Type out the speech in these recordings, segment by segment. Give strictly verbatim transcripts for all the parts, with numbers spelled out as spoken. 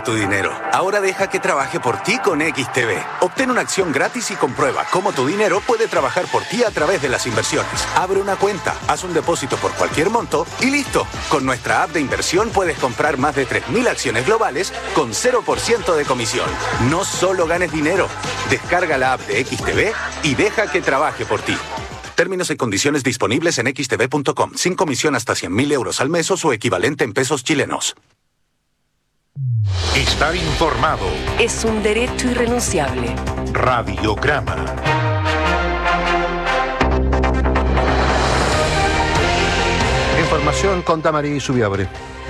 tu dinero. Ahora deja que trabaje por ti con X T B. Obtén una acción gratis y comprueba cómo tu dinero puede trabajar por ti a través de las inversiones. Abre una cuenta, haz un depósito por cualquier monto y listo. Con nuestra app de inversión puedes comprar más de tres mil acciones globales con cero por ciento de comisión. No solo ganes dinero. Descarga la app de X T B y deja que trabaje por ti. Términos y condiciones disponibles en x t b punto com. Sin comisión hasta cien mil euros al mes o su equivalente en pesos chilenos. Estar informado es un derecho irrenunciable. Radiograma. Información con Tamari Subiabre.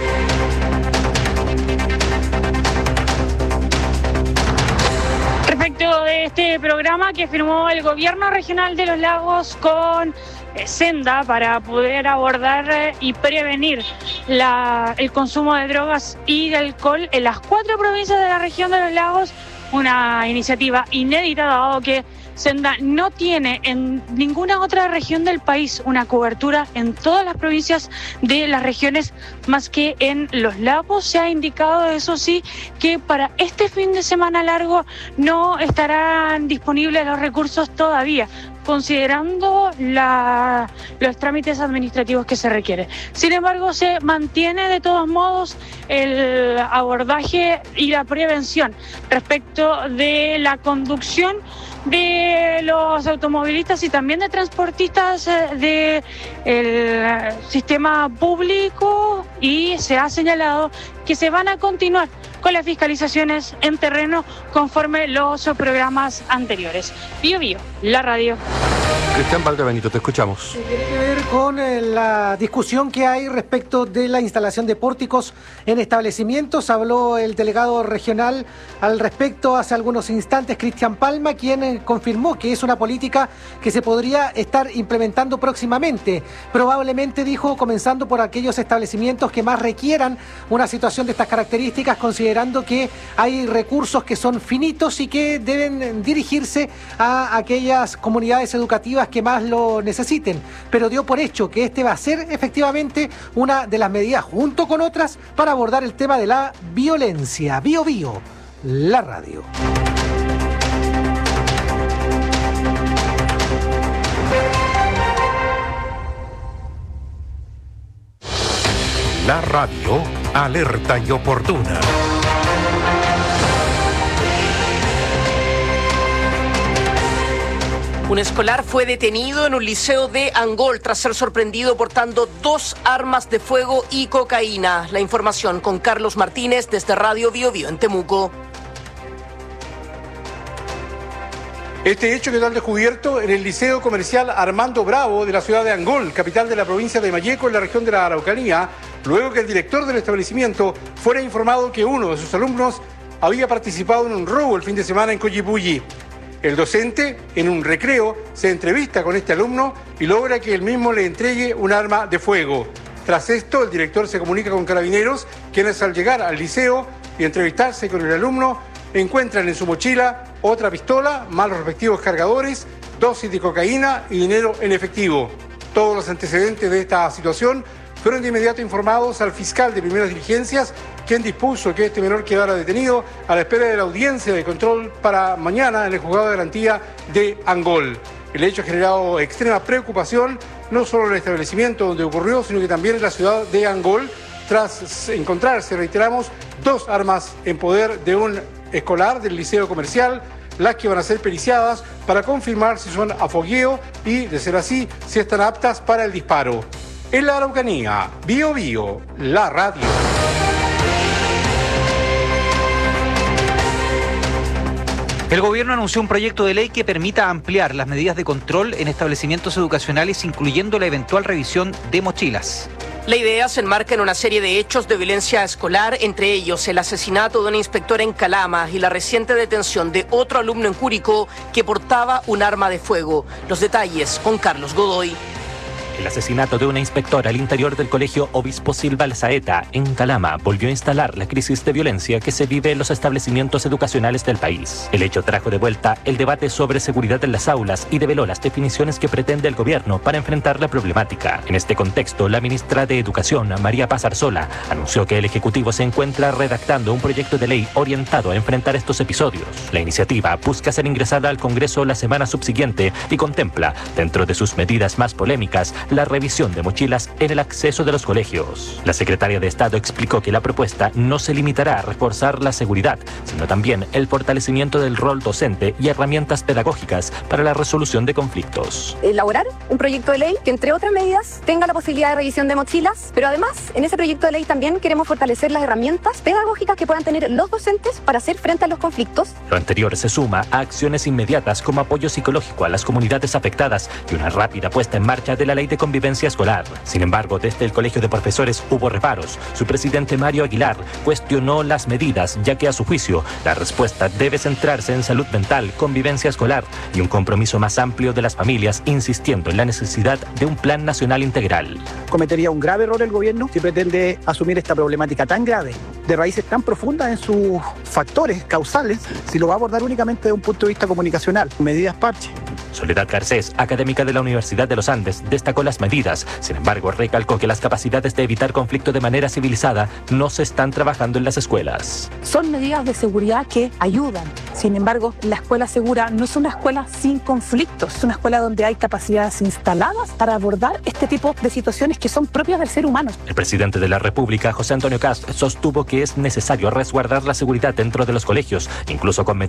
Respecto de este programa que firmó el Gobierno Regional de los Lagos con eh, Senda para poder abordar eh, y prevenir la, el consumo de drogas y de alcohol en las cuatro provincias de la región de los Lagos, una iniciativa inédita dado que Senda no tiene en ninguna otra región del país una cobertura en todas las provincias de las regiones más que en los Lagos. Se ha indicado, eso sí, que para este fin de semana largo no estarán disponibles los recursos todavía, considerando la, los trámites administrativos que se requieren. Sin embargo, se mantiene de todos modos el abordaje y la prevención respecto de la conducción de los automovilistas y también de transportistas del sistema público, y se ha señalado que se van a continuar con las fiscalizaciones en terreno conforme los programas anteriores. Bio Bio, la radio. Cristian Valdebenito, te escuchamos. Tiene que ver con eh, la discusión que hay respecto de la instalación de pórticos en establecimientos. Habló el delegado regional al respecto hace algunos instantes, Cristian Palma, quien eh, confirmó que es una política que se podría estar implementando próximamente. Probablemente, dijo, comenzando por aquellos establecimientos que más requieran una situación de estas características, considerando que hay recursos que son finitos y que deben dirigirse a aquellas comunidades educativas que más lo necesiten, pero dio por hecho que este va a ser efectivamente una de las medidas, junto con otras, para abordar el tema de la violencia. Bio Bio, la radio. La radio alerta y oportuna. Un escolar fue detenido en un liceo de Angol tras ser sorprendido portando dos armas de fuego y cocaína. La información con Carlos Martínez desde Radio Bio Bio en Temuco. Este hecho quedó al descubierto en el Liceo Comercial Armando Bravo de la ciudad de Angol, capital de la provincia de Malleco, en la región de la Araucanía, luego que el director del establecimiento fuera informado que uno de sus alumnos había participado en un robo el fin de semana en Coyipulli. El docente, en un recreo, se entrevista con este alumno y logra que él mismo le entregue un arma de fuego. Tras esto, el director se comunica con carabineros, quienes al llegar al liceo y entrevistarse con el alumno, encuentran en su mochila otra pistola, más los respectivos cargadores, dosis de cocaína y dinero en efectivo. Todos los antecedentes de esta situación fueron de inmediato informados al fiscal de primeras diligencias, quien dispuso que este menor quedara detenido a la espera de la audiencia de control para mañana en el juzgado de garantía de Angol. El hecho ha generado extrema preocupación, no solo en el establecimiento donde ocurrió, sino que también en la ciudad de Angol, tras encontrarse, reiteramos, dos armas en poder de un escolar del liceo comercial, las que van a ser periciadas para confirmar si son a fogueo y, de ser así, si están aptas para el disparo. En la Araucanía, Bio Bio, la radio. El gobierno anunció un proyecto de ley que permita ampliar las medidas de control en establecimientos educacionales, incluyendo la eventual revisión de mochilas. La idea se enmarca en una serie de hechos de violencia escolar, entre ellos el asesinato de una inspectora en Calama y la reciente detención de otro alumno en Curicó que portaba un arma de fuego. Los detalles con Carlos Godoy. El asesinato de una inspectora al interior del colegio Obispo Silva Alzaeta, en Calama, volvió a instalar la crisis de violencia que se vive en los establecimientos educacionales del país. El hecho trajo de vuelta el debate sobre seguridad en las aulas y develó las definiciones que pretende el gobierno para enfrentar la problemática. En este contexto, la ministra de Educación, María Paz Arzola, anunció que el Ejecutivo se encuentra redactando un proyecto de ley orientado a enfrentar estos episodios. La iniciativa busca ser ingresada al Congreso la semana subsiguiente y contempla, dentro de sus medidas más polémicas, la revisión de mochilas en el acceso de los colegios. La secretaria de Estado explicó que la propuesta no se limitará a reforzar la seguridad, sino también el fortalecimiento del rol docente y herramientas pedagógicas para la resolución de conflictos. Elaborar un proyecto de ley que, entre otras medidas, tenga la posibilidad de revisión de mochilas, pero además, en ese proyecto de ley también queremos fortalecer las herramientas pedagógicas que puedan tener los docentes para hacer frente a los conflictos. Lo anterior se suma a acciones inmediatas como apoyo psicológico a las comunidades afectadas y una rápida puesta en marcha de la ley de convivencia escolar. Sin embargo, desde el Colegio de Profesores hubo reparos. Su presidente Mario Aguilar cuestionó las medidas, ya que a su juicio la respuesta debe centrarse en salud mental, convivencia escolar y un compromiso más amplio de las familias, insistiendo en la necesidad de un plan nacional integral. Cometería un grave error el gobierno si pretende asumir esta problemática tan grave, de raíces tan profundas en sus factores causales, si lo va a abordar únicamente desde un punto de vista comunicacional, medidas parche. Soledad Garcés, académica de la Universidad de los Andes, destacó las medidas. Sin embargo, recalcó que las capacidades de evitar conflicto de manera civilizada no se están trabajando en las escuelas. Son medidas de seguridad que ayudan. Sin embargo, la escuela segura no es una escuela sin conflictos, es una escuela donde hay capacidades instaladas para abordar este tipo de situaciones que son propias del ser humano. El presidente de la República, José Antonio Kast, sostuvo que es necesario resguardar la seguridad dentro de los colegios, incluso con medidas